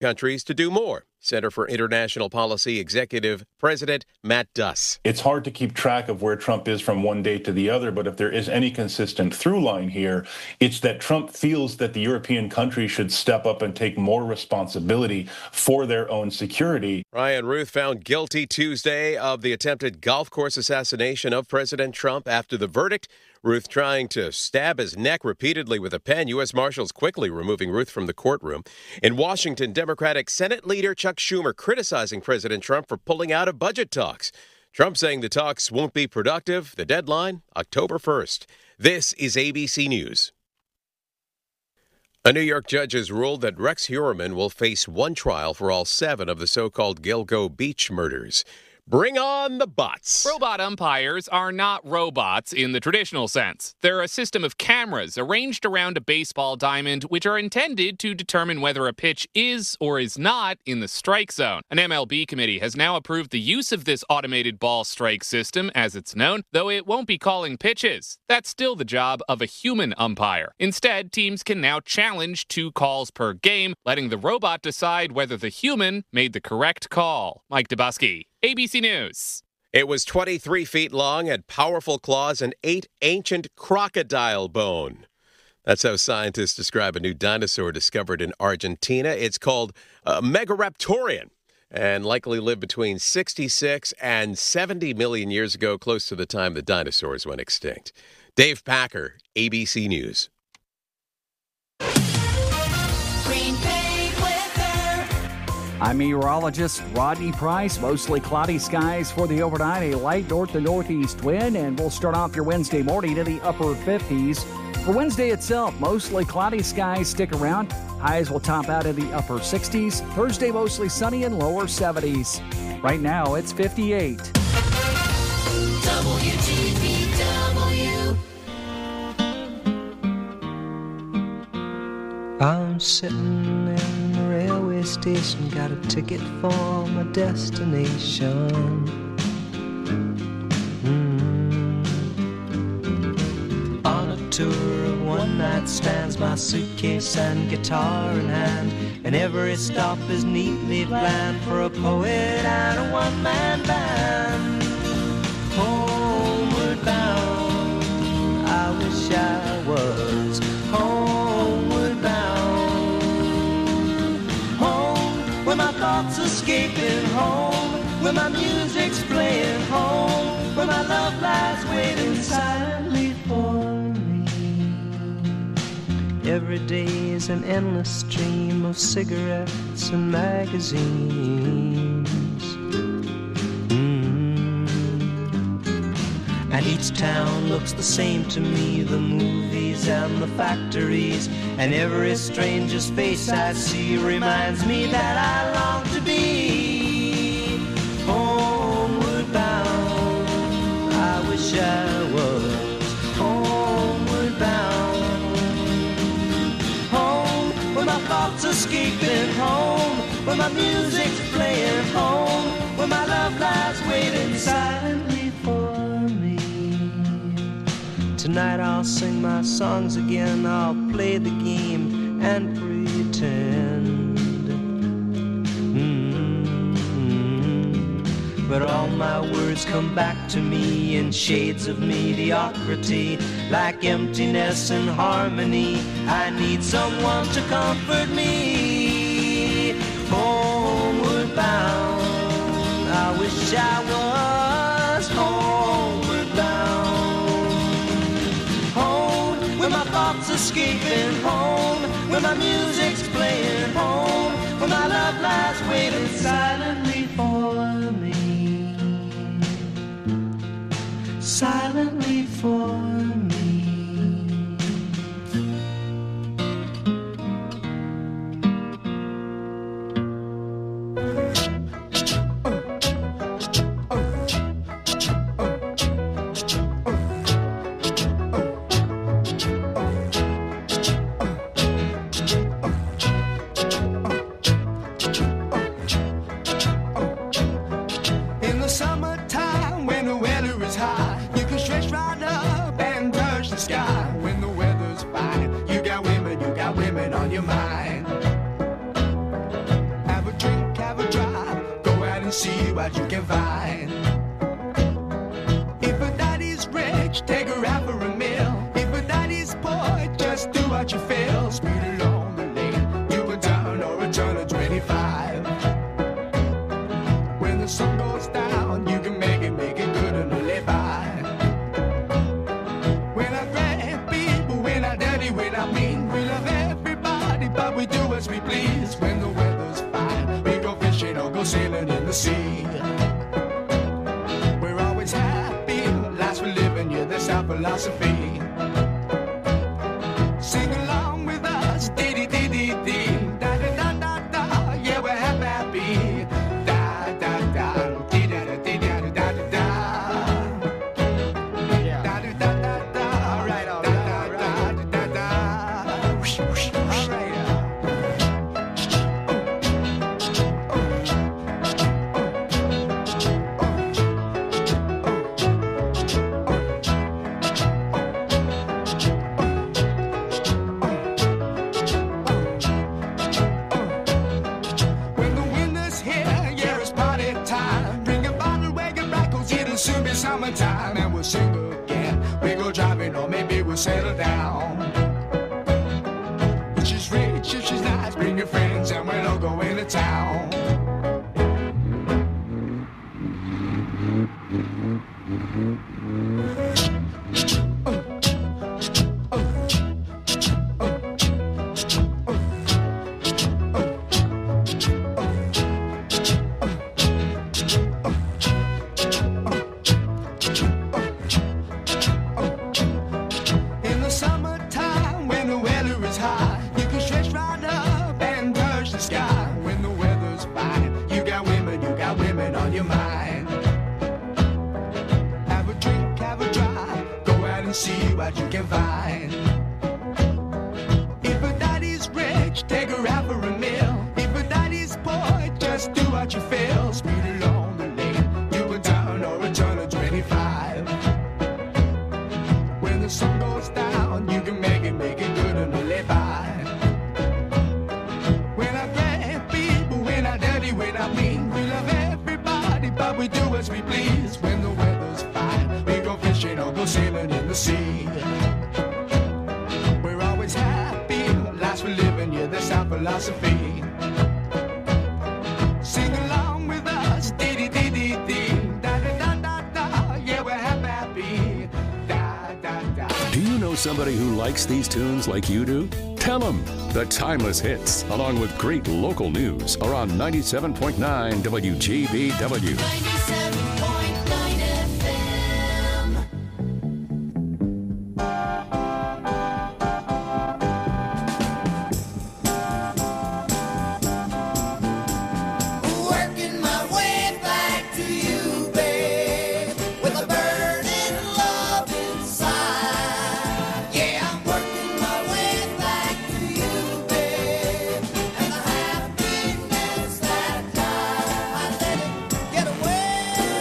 countries to do more. Center for International Policy Executive President Matt Duss. It's hard to keep track of where Trump is from one day to the other, but if there is any consistent through line here, it's that Trump feels that the European countries should step up and take more responsibility for their own security. Ryan Ruth found guilty Tuesday of the attempted golf course assassination of President Trump. After the verdict, Ruth trying to stab his neck repeatedly with a pen. U.S. Marshals quickly removing Ruth from the courtroom. In Washington, Democratic Senate leader Chuck Schumer criticizing President Trump for pulling out of budget talks. Trump saying the talks won't be productive. The deadline, October 1st. This is ABC News. A New York judge has ruled that Rex Heuermann will face one trial for all 7 of the so-called Gilgo Beach murders. Bring on the bots. Robot umpires are not robots in the traditional sense. They're a system of cameras arranged around a baseball diamond which are intended to determine whether a pitch is or is not in the strike zone. An MLB committee has now approved the use of this automated ball strike system, as it's known, though it won't be calling pitches. That's still the job of a human umpire. Instead, teams can now challenge 2 calls per game, letting the robot decide whether the human made the correct call. Mike Dubusky, ABC News. It was 23 feet long, had powerful claws, and 8 ancient crocodile bone. That's how scientists describe a new dinosaur discovered in Argentina. It's called Megaraptorian and likely lived between 66 and 70 million years ago, close to the time the dinosaurs went extinct. Dave Packer, ABC News. I'm meteorologist Rodney Price. Mostly cloudy skies for the overnight, a light north to northeast wind, and we'll start off your Wednesday morning in the upper 50s. For Wednesday itself, mostly cloudy skies stick around. Highs will top out in the upper 60s. Thursday, mostly sunny and lower 70s. Right now, it's 58. WTVW. I'm sitting in the railway station, got a ticket for my destination. On a tour of one-night stands, my suitcase and guitar in hand, and every stop is neatly planned for a poet and a one-man band. Homeward bound, I wish I was homeward bound. Home, where my thoughts escaping, home, where my music's playing, home, where my love lies waiting silently for me. Every day is an endless stream of cigarettes and magazines. And each town looks the same to me, the movies and the factories, and every stranger's face I see reminds me that I long to be homeward bound. I wish I was homeward bound. Home, where my thoughts escaping, home, where my music's playing, home, where my love lies waiting silently for me. Tonight I'll sing my songs again, I'll play the game and pretend. But all my words come back to me in shades of mediocrity, like emptiness and harmony. I need someone to comfort me. Homeward bound, I wish I was homeward bound. Home, where my thoughts escaping, home, where my music's playing, home, where my love lies waiting silently for me. Silently for me. and see what you can find. If a daddy's rich, take her out for a meal. If a daddy's poor, just do what you feel. Speed along the lane, you can turn or a turn of 25. When the sun goes down, you can make it good and live by. We're not great people, we're not dirty, we're not mean. We love everybody, but we do as we please. When the weather's fine, we go fishing or go sailing in the sea. We're always happy, lives we're living, yeah, that's our philosophy. Sing along with us, dee-dee-dee-dee-dee, da-da-da-da-da, yeah, we're happy. Da-da-da, dee-da-da-dee-da-da-da-da. Da-da-da-da-da, all right, all right, da-da-da-da-da. Whoosh, whoosh, all right. When the winter's here, yeah, it's party time. Bring a bottle, wake it back, 'cause it'll soon be summertime. And we'll sing again. We go driving, or maybe we'll settle down. If she's rich, if she's nice, bring your friends, and we'll all go into town. In the summertime, when the weather is high, you can stretch right up and touch the sky. When the weather's fine, you got women on your mind. Have a drink, have a drive, go out and see what you can find. If a daddy's rich, take her out for a meal. If a daddy's poor, just do what you feel. Speed along the lane, you can turn or a turn of 25. When the sun goes down, you can make it good and live by. We're not great people, we're not dirty, we're not mean. We love everybody, but we do as we please. When the weather's fine, we go fishing or go sailing in the sea. We're always happy, lives we're living, yeah, that's our philosophy. Sing along with us, dee-dee-dee-dee-dee, da-da-da-da-da, yeah, we're happy. Da-da-da. Do you know somebody who likes these tunes like you do? Tell them the timeless hits, along with great local news, are on 97.9 WGBW. 97.9 FM. Working my way back to you, babe, with a burning love inside. Yeah, I'm working my way back to you, babe, and the happiness that I let it get away,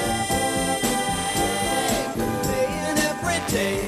playing every day.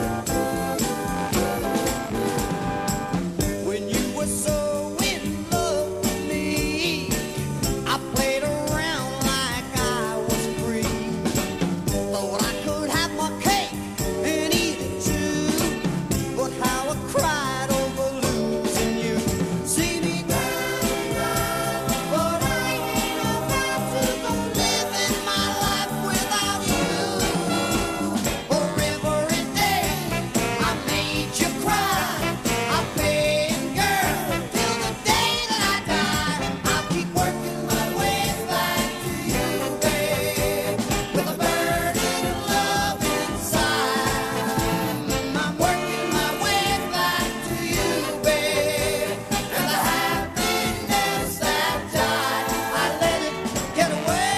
When you were so in love with me, I played around like I was free. Thought I could have my cake and eat it too. But how I cried over losing you. See me crying, but I ain't about to go living my life without you. For every day I made you cry, I paid, girl, till the day that I die. I'll keep working my way back to you, babe, with a burning love inside. I'm working my way back to you, babe, and the happiness that died, I let it get away,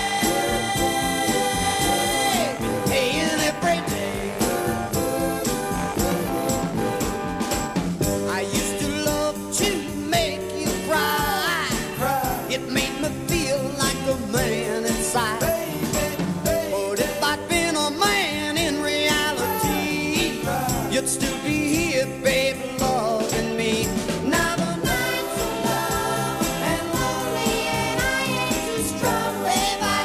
paying every day. I used to love to make you cry. It made me feel like a man inside. But if I'd been a man in reality, you'd still be here, baby, loving me. Now the nights are long and lonely, and I ain't too strong, babe. I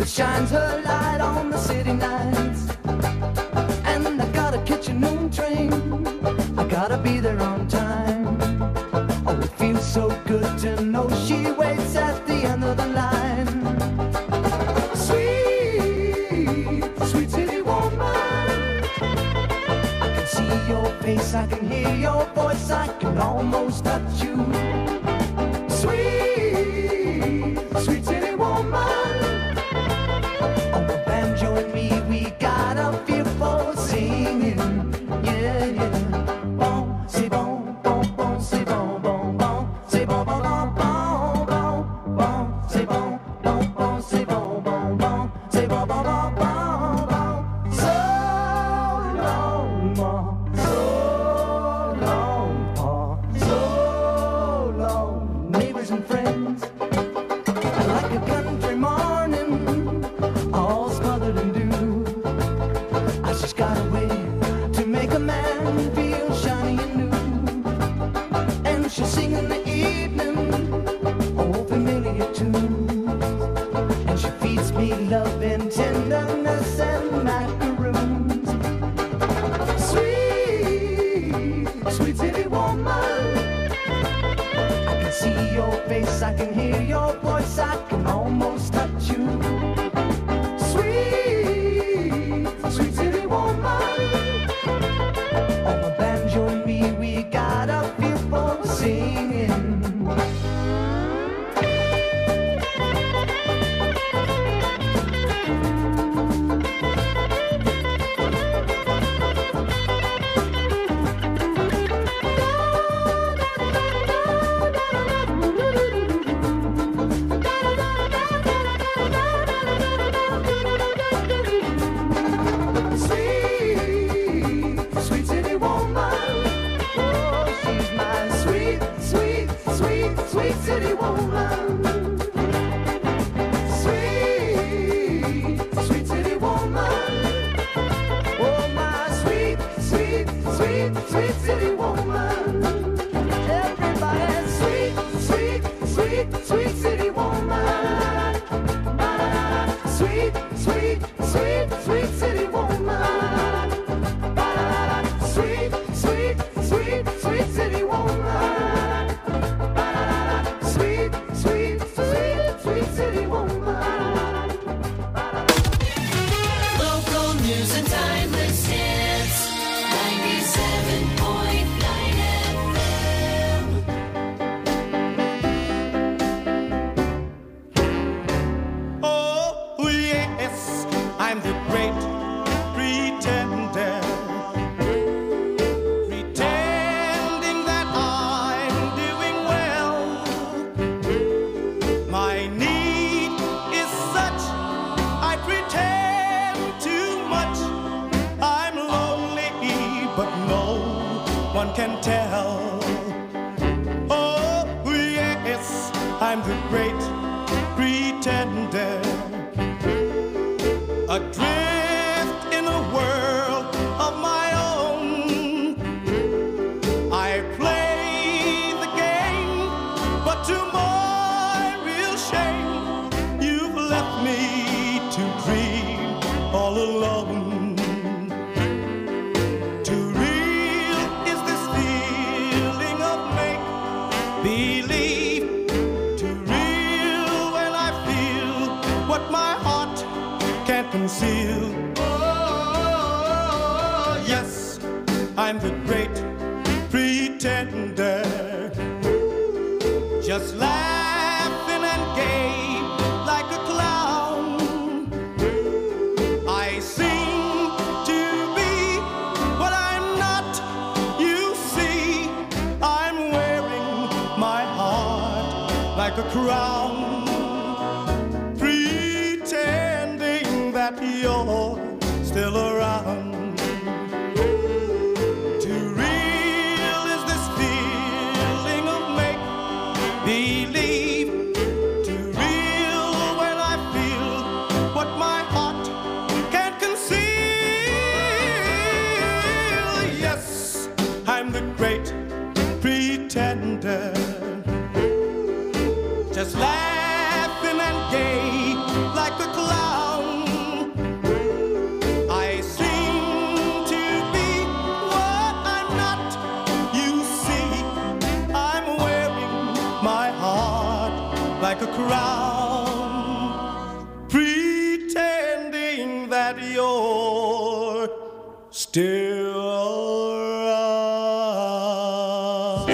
that shines her light on the city nights. And I gotta catch a noon train, I gotta be there on time. Oh, it feels so good to know she waits at the end of the line. Sweet, sweet city woman, I can see your face, I can hear your voice, I can almost touch you. Sweet, sweet city woman, on the banjo and me, we got a feel for singing. Yeah, yeah. Bon, c'est bon, bon, bon, c'est bon, bon, bon, c'est bon, bon, bon, bon, bon, bon, c'est bon, bon, bon, c'est bon, bon, bon, c'est bon, bon, bon, bon, bon. So long, ma, so long, pa, so long, neighbors and friends. I like a country morning, all smothered in dew. I just got a way to make a man feel shiny and new. And she'll sing in the evening, oh, familiar tunes. And she feeds me love and tenderness and macaroons. Sweet, sweet city woman, I can see your face, I can hear your voice, I can almost touch you. Sweet, sweet city woman, on the banjo and me, we got a feel for singing. Sweet, sweet city woman, oh, she's my sweet, sweet, sweet, sweet city woman. Sweet, sweet city woman, oh, my sweet, sweet, sweet, sweet city woman. Everybody, sweet, sweet, sweet, sweet city woman. Sweet, sweet, sweet, sweet city woman. Sweet, sweet, sweet, sweet city woman. Sweet, sweet, sweet, sweet city woman. Local news and timeless hits. 97.9 FM. Oh, yes, I'm the great pretender. Pretending that I'm doing well. My need is such, I pretend too much. I'm lonely, but no one can tell. Oh, yes, I'm the great pretender. Adrift in a world of my own. I play the game, but to my real shame, you've left me to dream all alone. Too real is this feeling of make-believe. Too real when I feel what my heart can't conceal. Oh, yes, I'm the great pretender. Just laughing and gay like a clown. I seem to be what I'm not. You see, I'm wearing my heart like a crown. Pretending that you're still around. Too real is this feeling of make-believe. Too real when I feel what my heart can't conceal. Yes, I'm the great pretender. Just laughing and gay like a cloud. still around.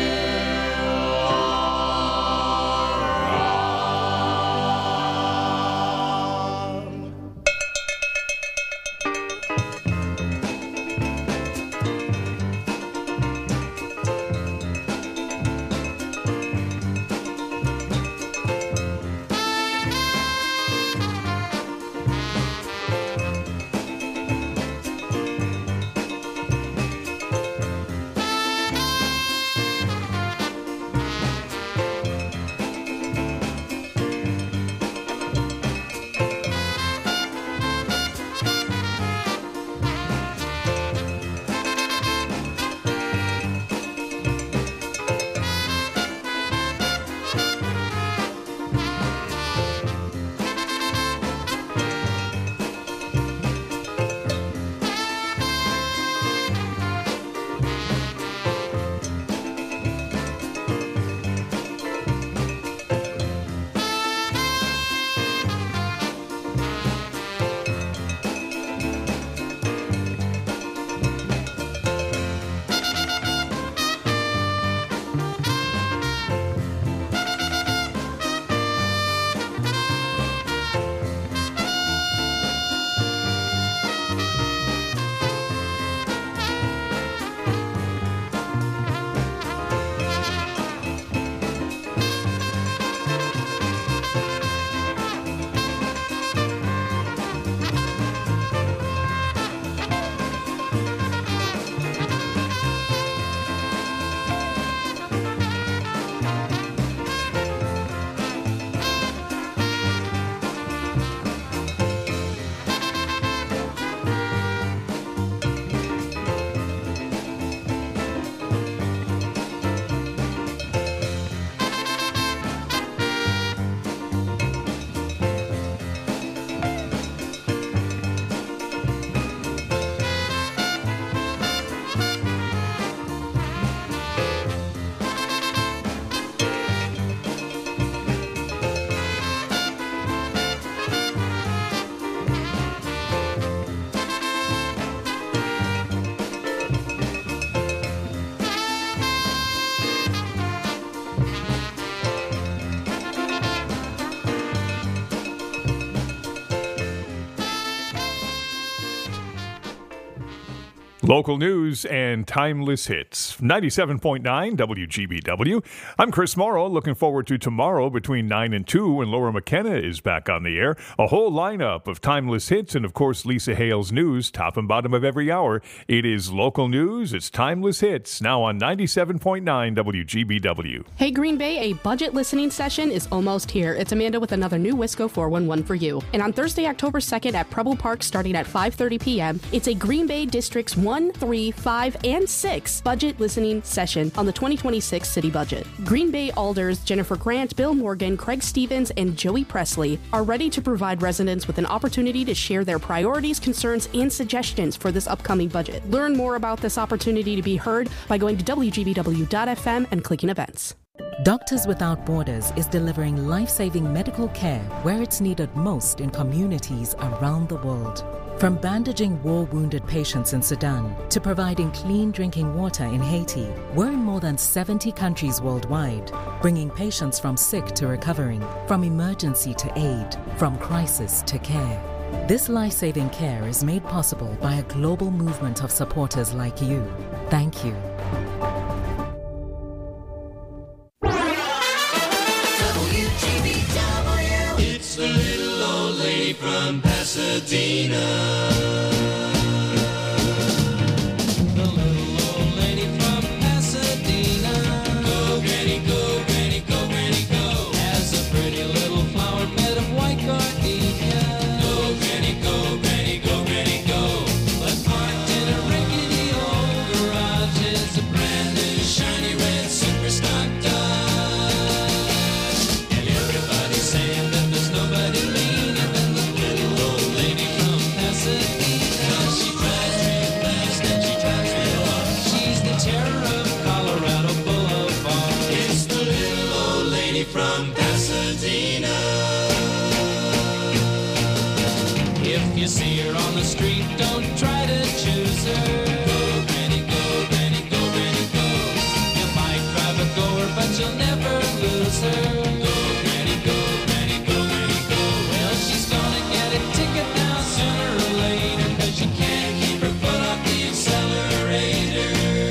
Local news and timeless hits. 97.9 WGBW. I'm Chris Morrow. Looking forward to tomorrow between 9 and 2 when Laura McKenna is back on the air. A whole lineup of timeless hits and, of course, Lisa Hale's news, top and bottom of every hour. It is local news. It's timeless hits now on 97.9 WGBW. Hey, Green Bay, a budget listening session is almost here. It's Amanda with another new Wisco 411 for you. And on Thursday, October 2nd at Preble Park starting at 5:30 p.m., it's a Green Bay Districts 1, 3, 5, and 6 budget listening session on the 2026 city budget. Green Bay Alders Jennifer Grant, Bill Morgan, Craig Stevens, and Joey Presley are ready to provide residents with an opportunity to share their priorities, concerns, and suggestions for this upcoming budget. Learn more about this opportunity to be heard by going to WGBW.FM and clicking events. Doctors Without Borders is delivering life-saving medical care where it's needed most in communities around the world. From bandaging war-wounded patients in Sudan to providing clean drinking water in Haiti, we're in more than 70 countries worldwide, bringing patients from sick to recovering, from emergency to aid, from crisis to care. This life-saving care is made possible by a global movement of supporters like you. Thank you. It's the little old lady from Pasadena. The little old lady from Pasadena. Go, Granny, go, Granny, go, Granny, go. Has a pretty little flower bed of white gardenia. Go, Granny, go, Granny, go, Granny, go. But parked in a rickety old garage is a brand new shiny red super stock Dodge. And everybody's saying that there's nobody meaner than the little old lady from Pasadena. She drives real fast and she drives real hard. She's the terror of Colorado Boulevard. It's the little old lady from Pasadena. If you see her on the street, don't try to choose her. wants her. Go, Granny, go, Granny, go, Granny, go. Well, she's gonna get a ticket now sooner or later, 'cause she can't keep her foot off the accelerator.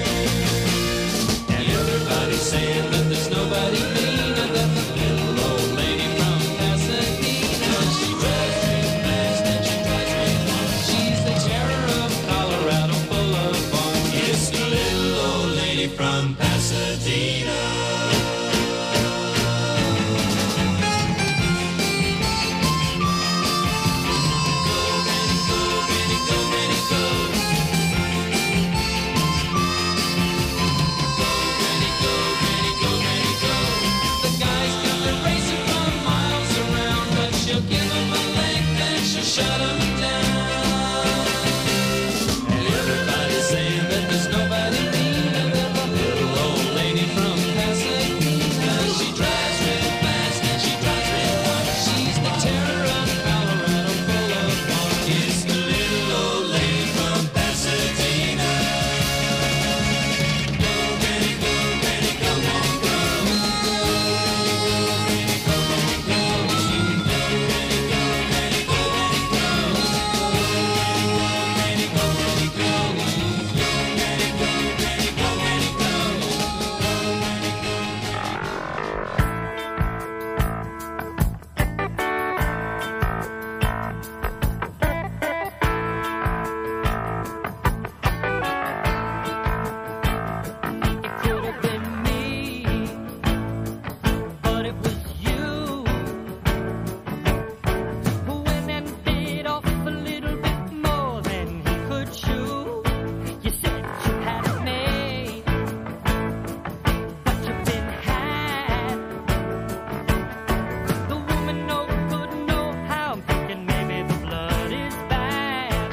And everybody's saying that there's nobody meaner than the little old lady from Pasadena. She drives real fast and she drives real far. She's the terror of Colorado Boulevard. It's the little old lady from Pasadena. The guys got the racing from miles around, but she'll give them a length and she'll shut them down. And everybody's saying that there's nobody meaner than the little old lady from Pasadena. She drives real fast and she drives real hard. She's the terror of Colorado Boulevard. It's the little old lady from Pasadena. Go, Granny, go, Granny, go, Granny, go. Could have been me, but it was you who went and bit off a little bit more than he could chew. You said you had it made, but you've been had. The woman no good, no how. I'm thinking maybe the blood is bad.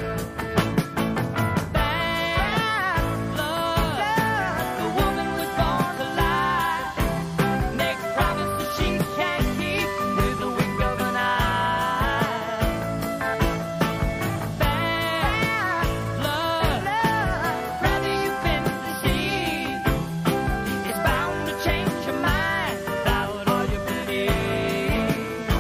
Bad blood. The woman was born to lie, make promises she can't keep with the wink of an eye. Bad blood. Rather you've been deceived. It's bound to change your mind about all you believe.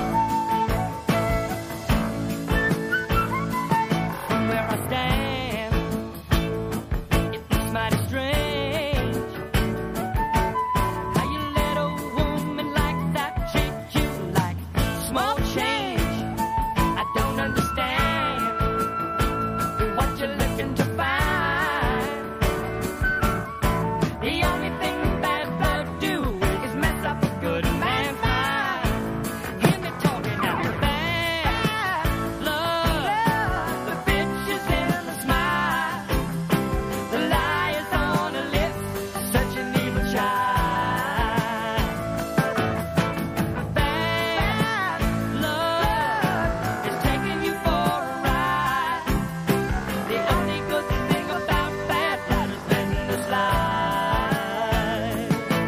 From where I stand, it looks mighty strange how you let a woman like that treat you like small change. I don't understand what you're looking to find. The only thing bad blood do is mess up a good man mind. Hear me talking now. Bad blood. The bitch is in the smile. The lie is on her lips. Such an evil child. Bad blood is taking you for a ride. The only good thing about bad blood is letting it slide.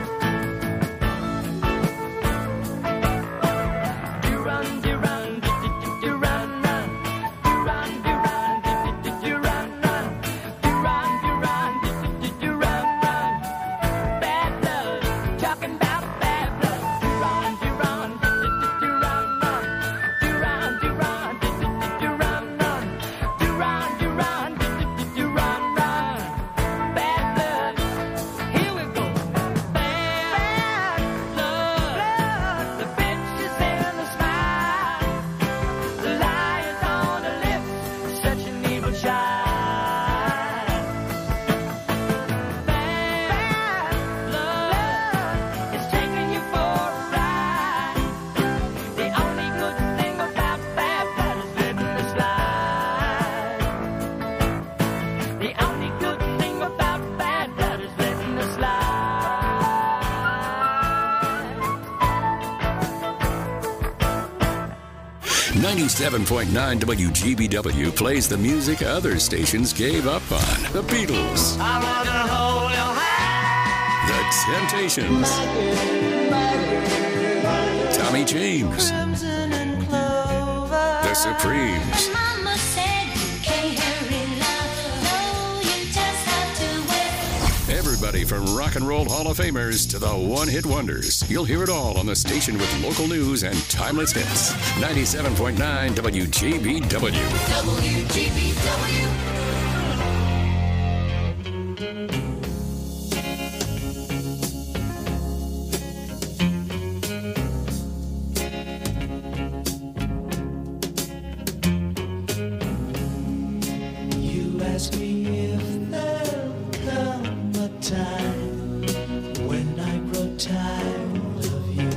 Do run, do run, do run, run. Do run, do run, do run, run. Do run, do run, do run, run. Bad blood, talking about bad blood. Do run, do run, do run, run. Do run, do run, do run, run. Do run, do run, do run, run. Bad blood, here we go. Bad blood, the bitch is in the smile. The lie is on her lips, such an evil child. Bad blood is taking you for a ride. The only good thing about bad blood is letting it slide. The only good thing about bad blood is letting it slide. 97.9 WGBW plays the music other stations gave up on. The Beatles, I wanna hold your hand. The Temptations, Tommy James, Crimson and clover. The Supremes, Mama said you can't hurry love. No, you just have to wait. everybody variety from rock and roll Hall of Famers to the one-hit wonders. You'll hear it all on the station with local news and timeless hits. 97.9 WGBW. WGBW. You ask me if there'll come a time when I grow tired of you.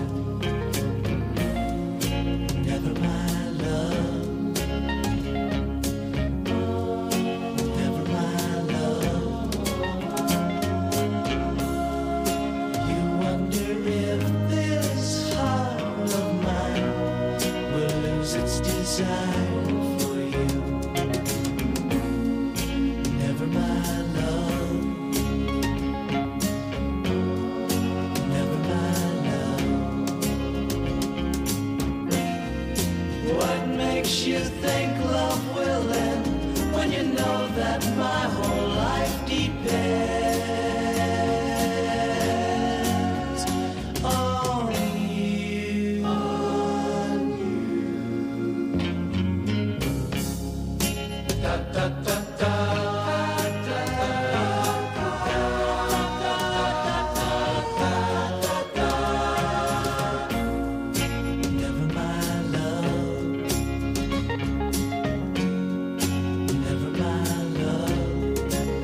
Never, my love. Never, my love. You wonder if this heart of mine will lose its desire for you. Never, my love. Never, my love. What makes you think love will end when you know that my whole life depends on you? Da, da, da, da. Never, my love. Never, my love.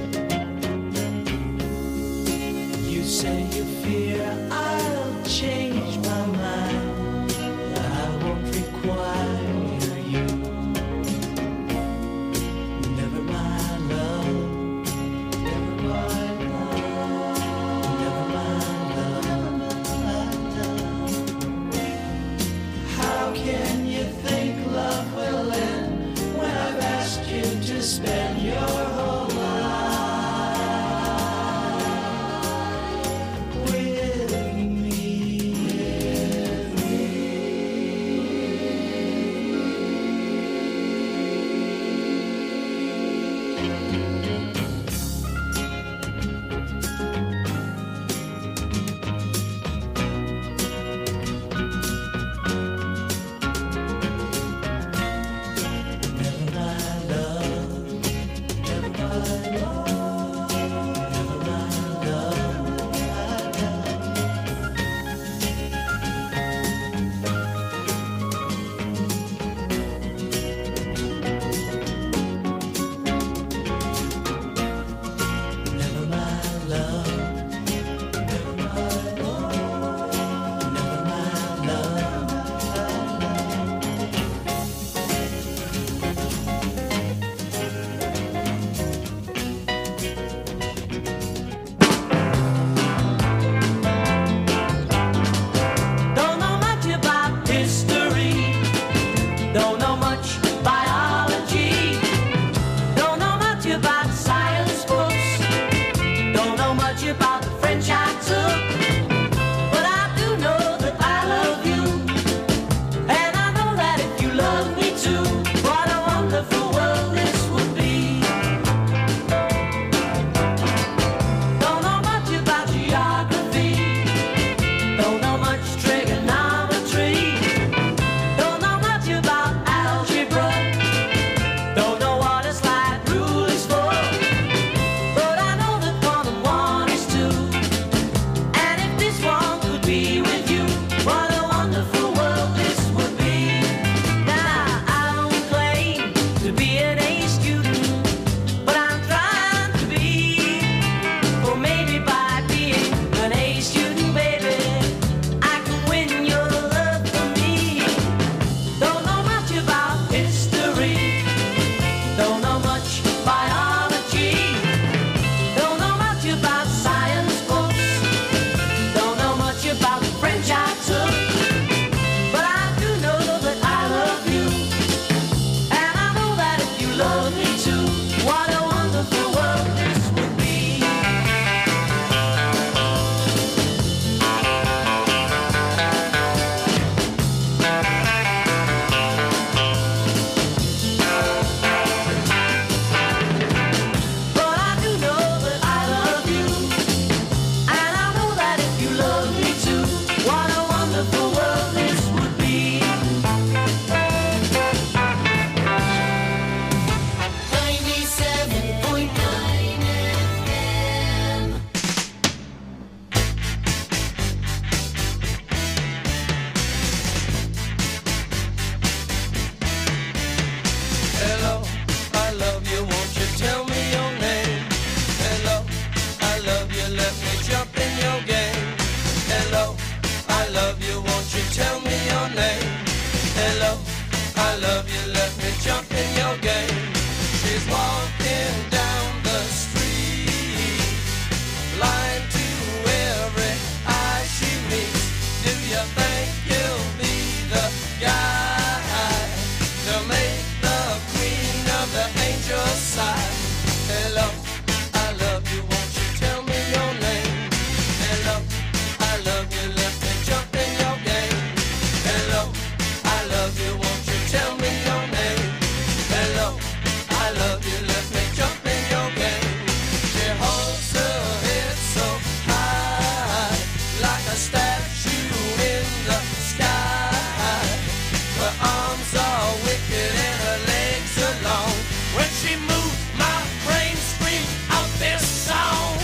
love you, let me jump in your game. She's walking down the street, blind to every eye she meets. Do you think you'll be the guy to make the queen of the angels sigh? Hello, I love you, won't you tell me your name? Hello, I love you, let me jump in your game. Hello, I love you, won't you tell me your name? Hello, I love you, let me jump in your game. She holds her head so high, like a statue in the sky. Her arms are wicked and her legs are long. When she moves, my brain screams out this song.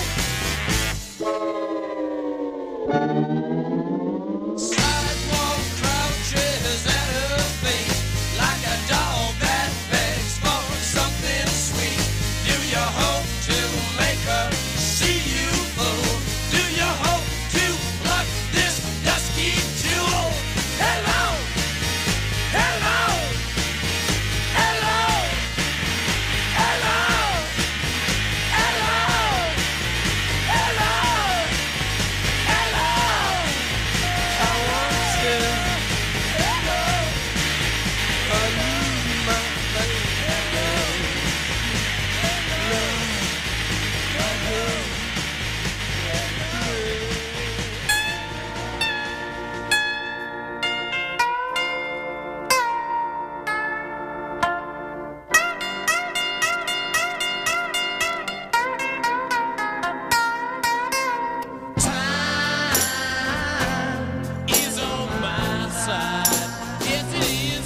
Sidewalk crouches at her feet, like a dog that begs for something sweet. Do you hope to make her see you, fool? Do you hope to pluck this dusky jewel? Hello, hello, hello, hello, hello, hello, hello. I want to unleash my Time is on my side. Yes, it is.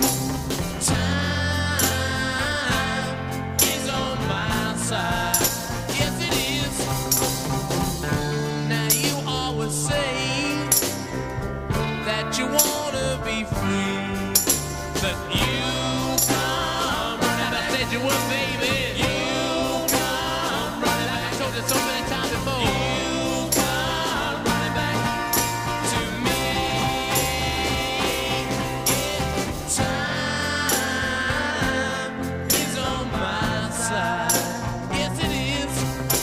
Time is on my side. Yes, it is. Now you always say that you wanna be free, but you come running back. I said you would, baby. You come running back. I told you so many times before. You come running back to me. Time is on my side. Yes, it is.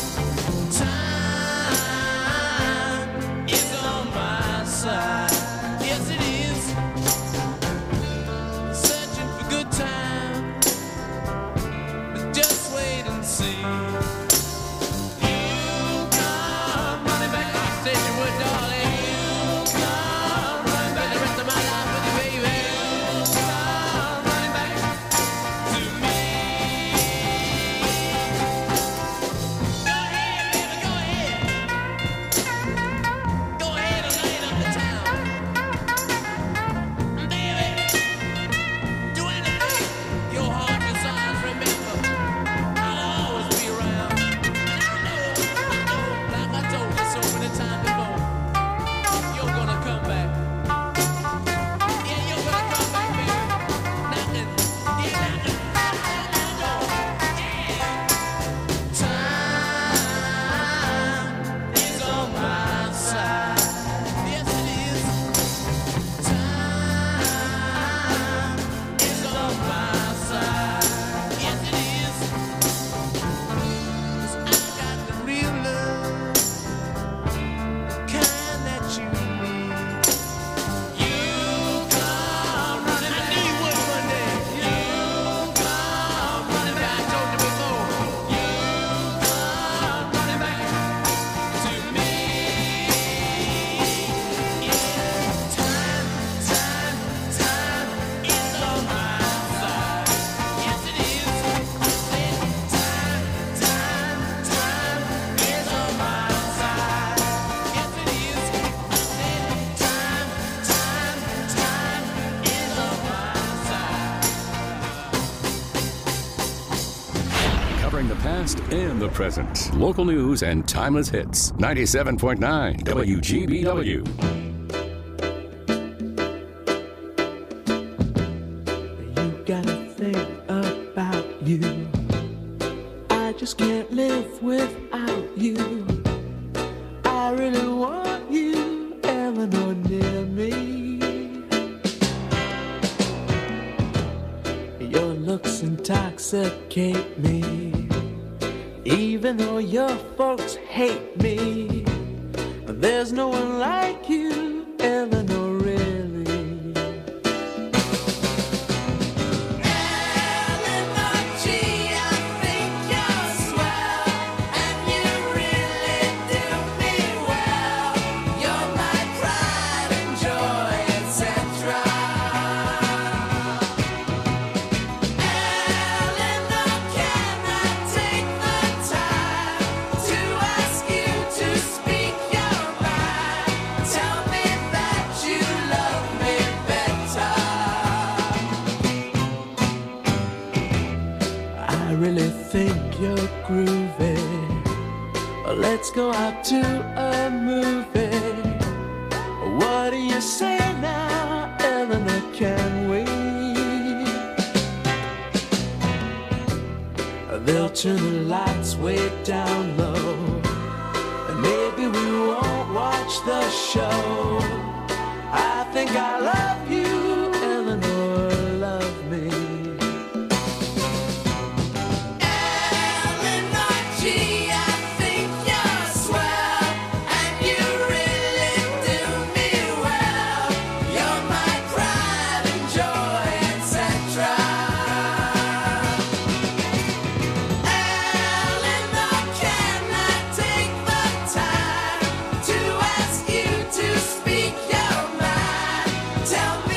Time is on my side. Yes, it is. Searching for good time, but just wait and see. You come running back. I said you would, darling. You come running back. The rest of my life with you, baby. You come running back to me. Go ahead, baby, go ahead. Go ahead and light up the town. Baby, do anything your heart desires. Remember, I'll always be around. And I know, like I told you so many times before, you're gonna come back. Yeah, you're gonna come back, baby. Knocking, yeah, knocking on my door. Yeah. Time is on my side. Yes, it is. Time is on my side. Yes, it is. 'Cause I got the real love, the kind that you need. You come running back. I knew you would one day. You come running back. I told you before. You come running back to me. Yeah. Time is on my side. Yes, it is. I said time is on my side. Yes, it is. I said time is on my side. Covering the past and the present. Local news and timeless hits. 97.9 WGBW. You gotta think about you. I just can't live without you. I really want you, Eleanor, near me. looks intoxicate me. Even though your folks hate me, there's no one like you, Eleanor, really. Eleanor G, I think you're swell, and you really do me well. You're my pride and joy, etc. Eleanor, can I take the time to ask you to speak your mind? Tell me that you love me better. I really think you're groovy. Let's go out to a movie. What do you say now, Eleanor? Can we? They'll turn the lights way down low, and maybe we won't watch the show. I think I love you, Eleanor, love me. Eleanor G, I think you're swell, and you really do me well. You're my pride and joy, etc. Eleanor, can I take the time to ask you to speak your mind? Tell me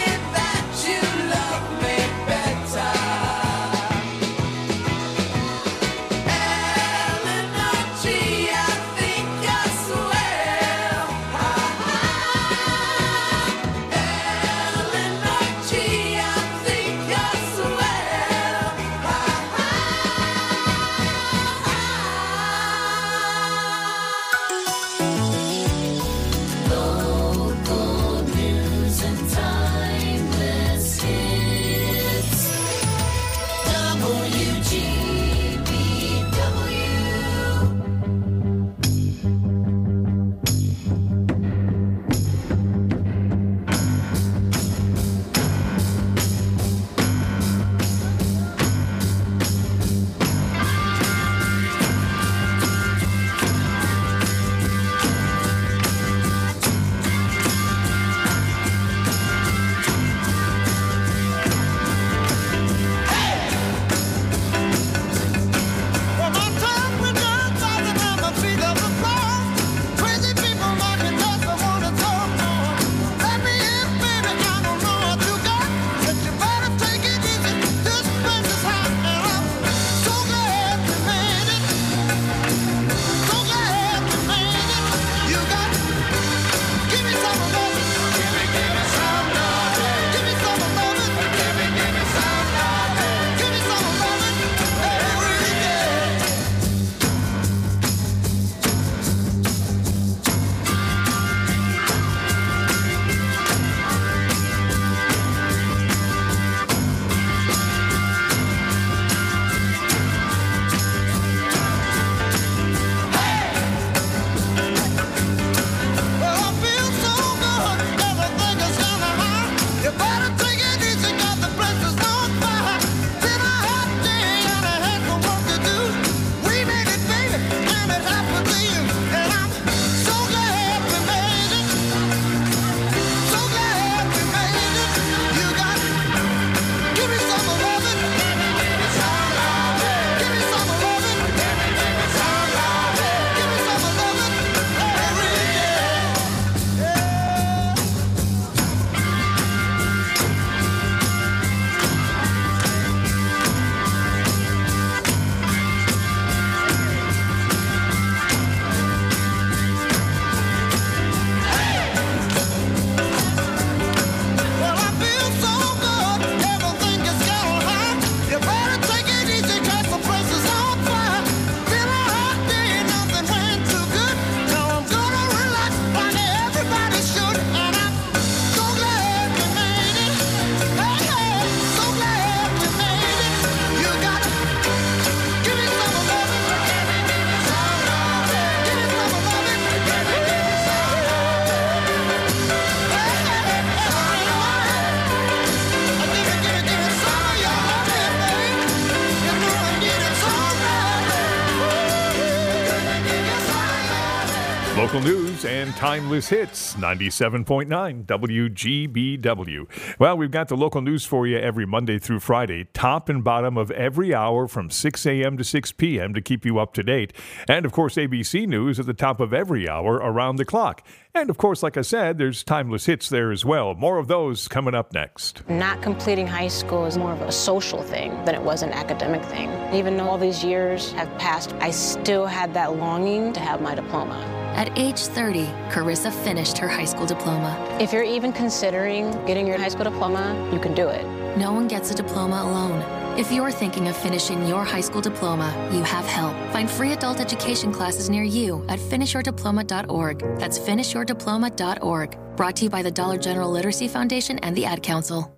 Local news and timeless hits, 97.9 WGBW. Well, we've got the local news for you every Monday through Friday, top and bottom of every hour from 6 a.m. to 6 p.m. to keep you up to date. And, of course, ABC News at the top of every hour around the clock. And, of course, like I said, there's timeless hits there as well. More of those coming up next. Not completing high school is more of a social thing than it was an academic thing. Even though all these years have passed, I still had that longing to have my diploma. At age 30, Carissa finished her high school diploma. If you're even considering getting your high school diploma, you can do it. No one gets a diploma alone. If you're thinking of finishing your high school diploma, you have help. Find free adult education classes near you at finishyourdiploma.org. That's finishyourdiploma.org. Brought to you by the Dollar General Literacy Foundation and the Ad Council.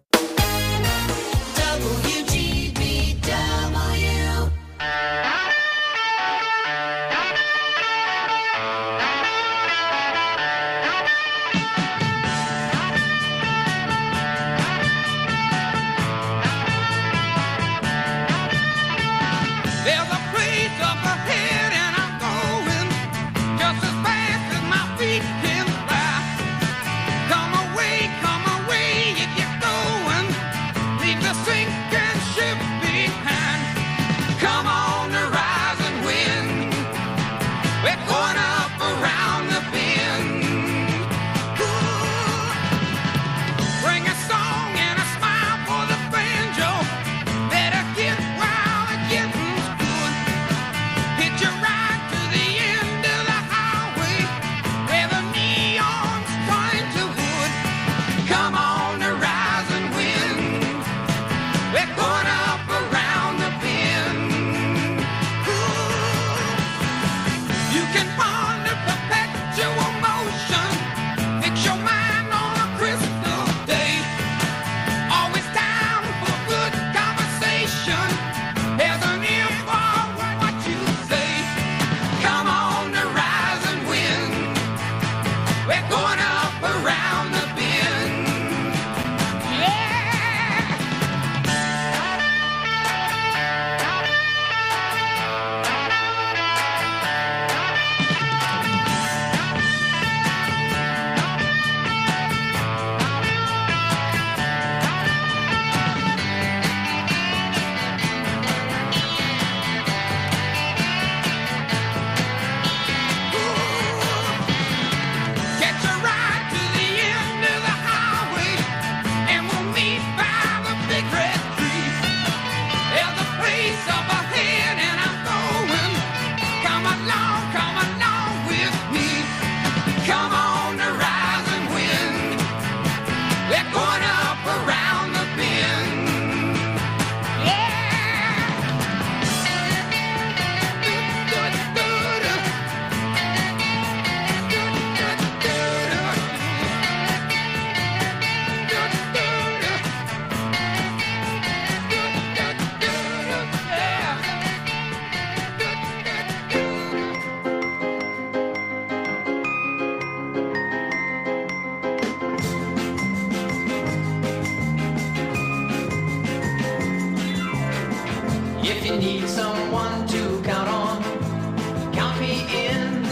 If you need someone to count on, count me in.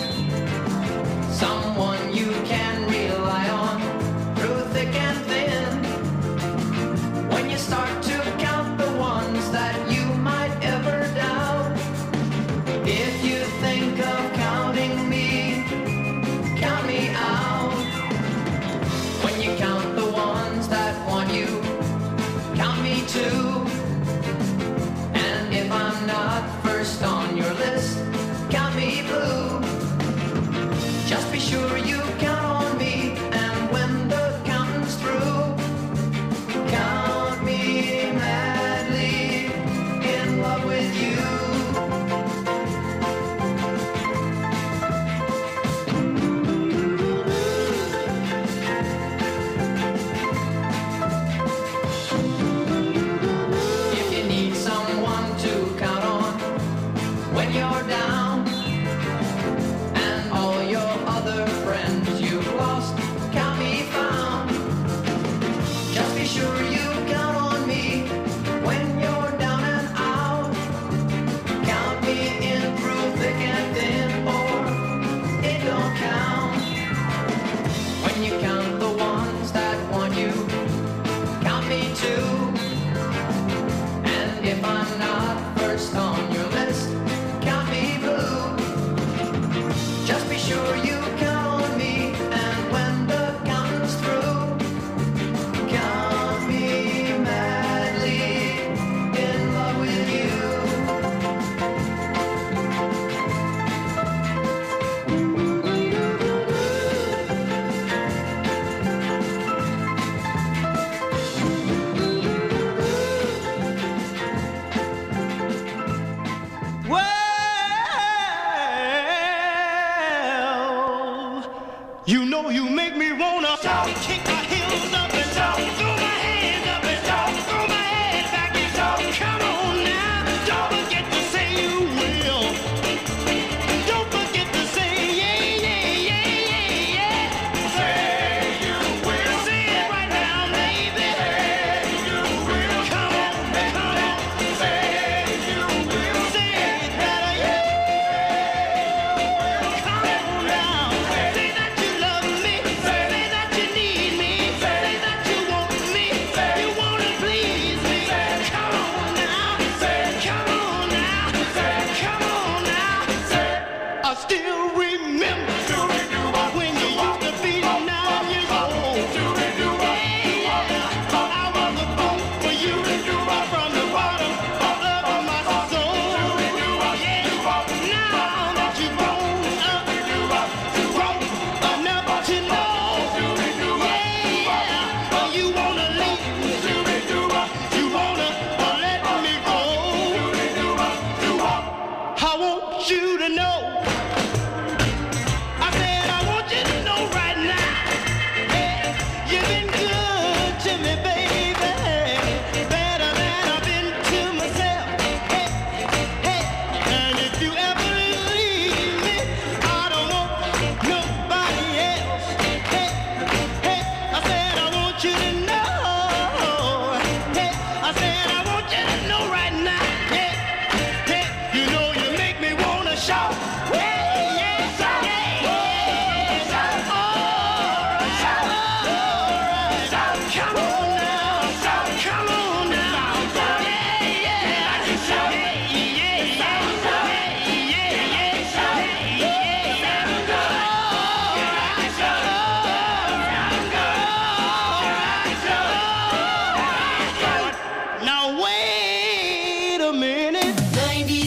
Someone you can rely on through thick and thin. When you start to count the ones that you might ever doubt, if you think of counting me, count me out. When you count the ones that want you, count me too. And if I'm not first on your list,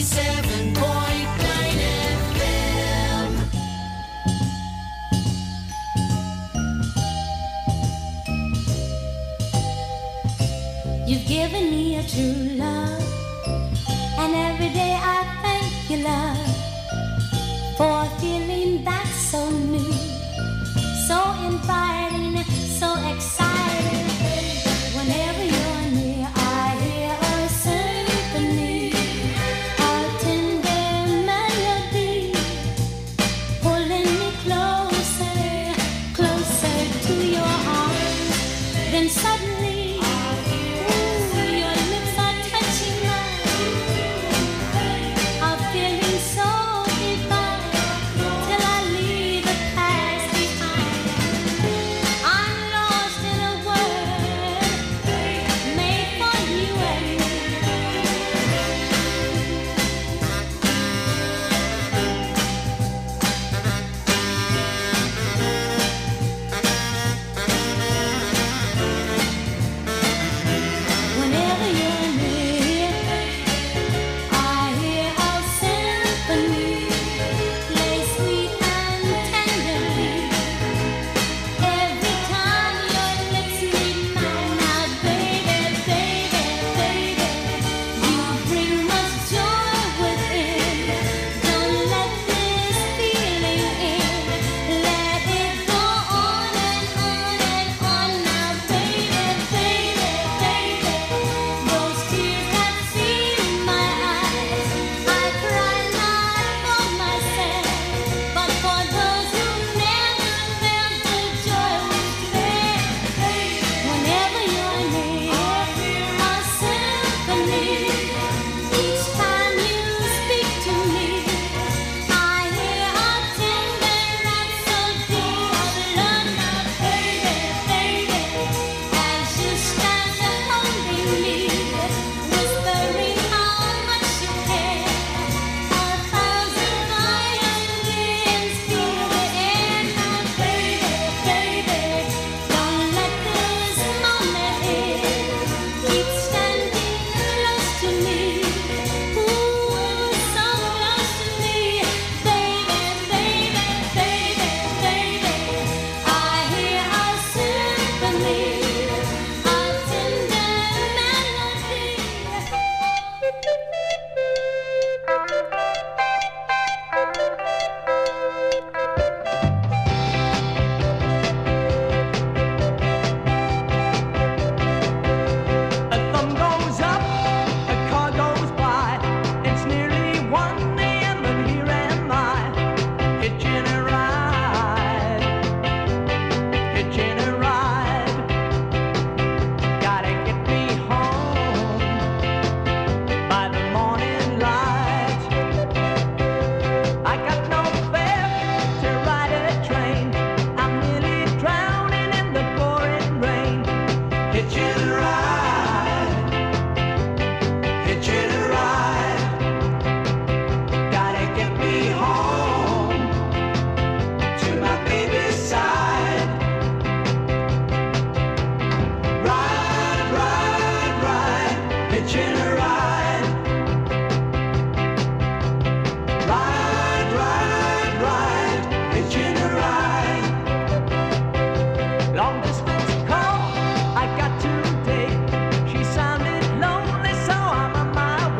97.9 FM. You've given me a true love, and every day I thank you, love, for a feeling that's so new, so inviting, so exciting. Whenever you're near, I hear a symphony, a tender melody, pulling me closer, closer to your arms. Then suddenly, your lips are touching mine. I'm feeling so divine till I leave the past behind. I'm lost in a world made for you and me. Whenever you're near, I hear a symphony play sweet and tenderly. Every time your lips meet mine, now baby, baby, baby, you bring much joy within. Don't let this feeling in. Let it go on and on and on. Now baby, baby, baby, those tears that fill my eyes, I cry not for myself, but for those who never felt the joy we felt. Whenever you're near, a symphony. Each time you speak to me, I hear a tender rhapsody of love. Now baby, baby, as you stand holding me, whispering how much you care, a thousand violins fill the air. Now baby, baby, don't let this moment end. Keep standing close to me, ooh, so close to me, baby, baby, baby, baby. I hear a symphony, a tender melody. A thumb goes up, a car goes by. It's nearly 1 a.m. and here am I, hitching a ride, hitching a ride. Gotta get me home by the morning light. I got no fare to ride a train. I'm nearly drowning in the pouring rain. Hitching a ride, hitching a ride. Gotta get me home to my baby's side. Ride, ride, ride, hitching a ride. Ride, ride, ride, hitching a ride. Long distance call I got today. She sounded lonely, so I'm on my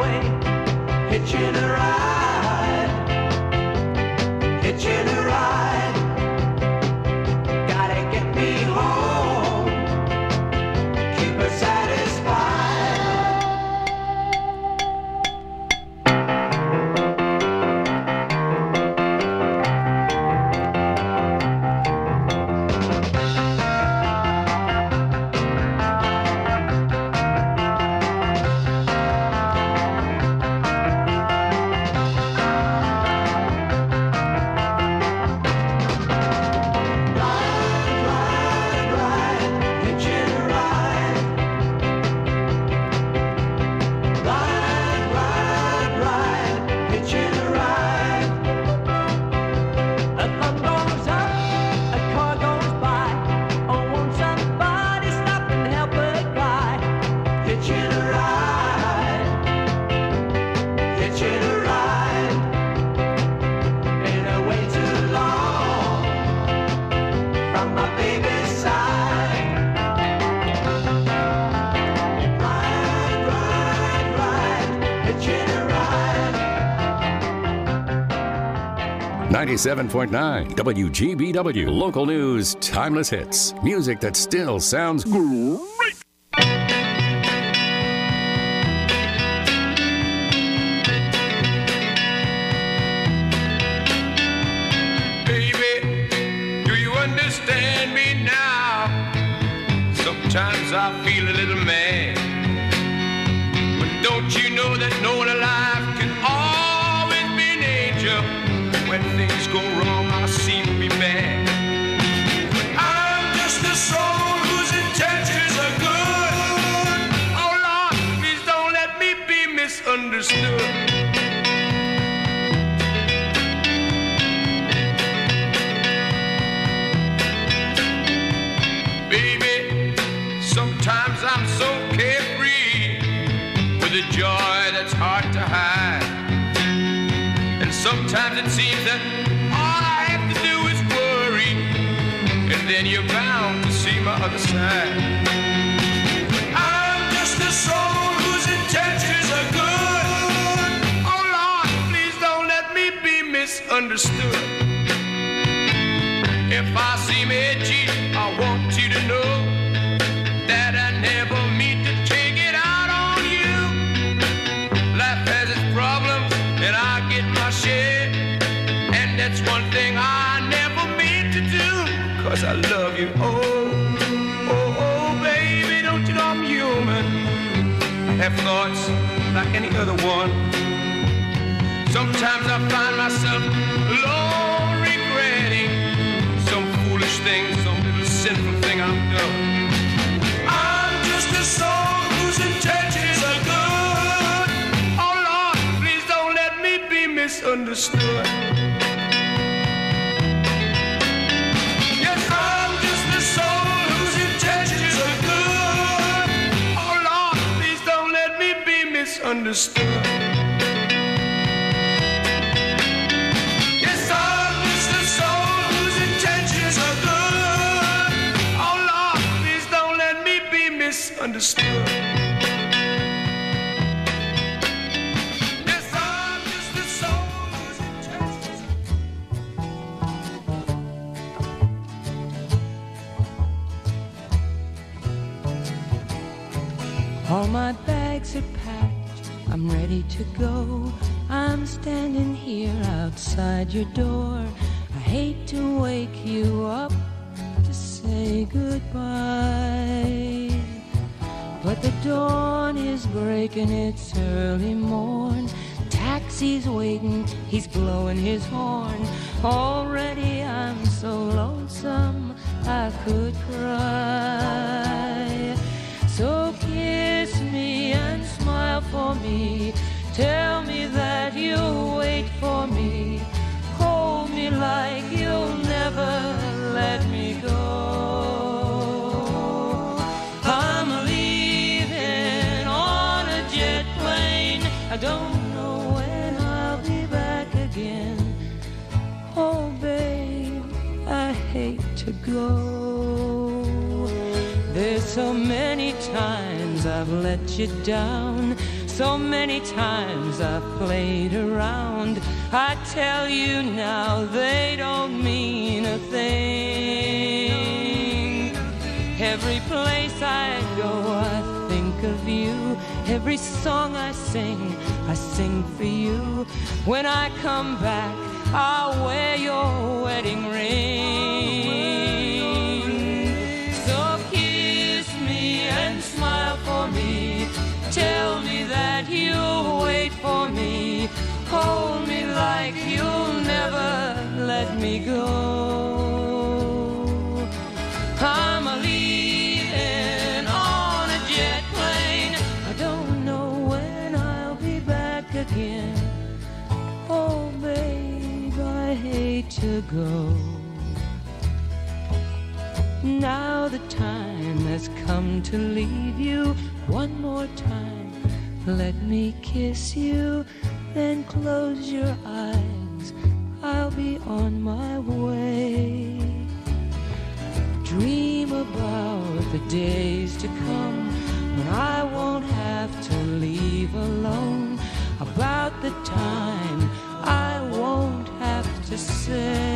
97.9 WGBW. Local news, timeless hits. Music that still sounds great. Baby, do you understand me now? Sometimes I feel a little mad. But don't you know that no one alive can always be an angel? When things go wrong, I seem to be bad. I'm just a soul whose intentions are good. Oh Lord, please don't let me be misunderstood. Baby, sometimes I'm so carefree with a joy that's hard to hide. And sometimes it seems that all I have to do is worry, and then you're bound to see my other side. I'm just a soul whose intentions are good. Oh Lord, please don't let me be misunderstood. If I seem edgy, I want you to know that I never mean to take it out on you. Life has its problems, and I get my share. And that's one thing I never meant to do, 'cause I love you. Oh, baby, don't you know I'm human? I have thoughts like any other one. Sometimes I find myself alone regretting some foolish thing, some little sinful thing I've done. I'm just a soul whose intentions are good. Oh Lord, please don't let me be misunderstood. Yes, I'm just a soul whose intentions are good. Oh Lord, please don't let me be misunderstood. Yes, I'm just a soul whose intentions are good. Oh Lord, please don't let me be misunderstood. Yes, I'm just a soul whose intentions All my bags are packed, I'm ready to go. I'm standing here outside your door. I hate to wake you up to say goodbye, but the dawn is breaking, it's early morn. Taxi's waiting, he's blowing his horn. Already I'm so lonesome I could cry. So kiss me and smile for me. Tell me that you'll wait for me. Hold me like you'll never let me go. I'm leaving on a jet plane. I don't know when I'll be back again. Oh, babe, I hate to go. There's so many times I've let you down. So many times I've played around. I tell you now they don't mean a thing. Every place I go I think of you. Every song I sing for you. When I come back I'll wear your wedding ring. So kiss me and smile for me. Tell me that you'll wait for me. Hold me like you'll never let me go. I'm leaving on a jet plane. I don't know when I'll be back again. Oh, babe, I hate to go. Now the time has come to leave you. One more time, let me kiss you, then close your eyes. I'll be on my way. Dream about the days to come when I won't have to leave alone. About the time I won't have to to say.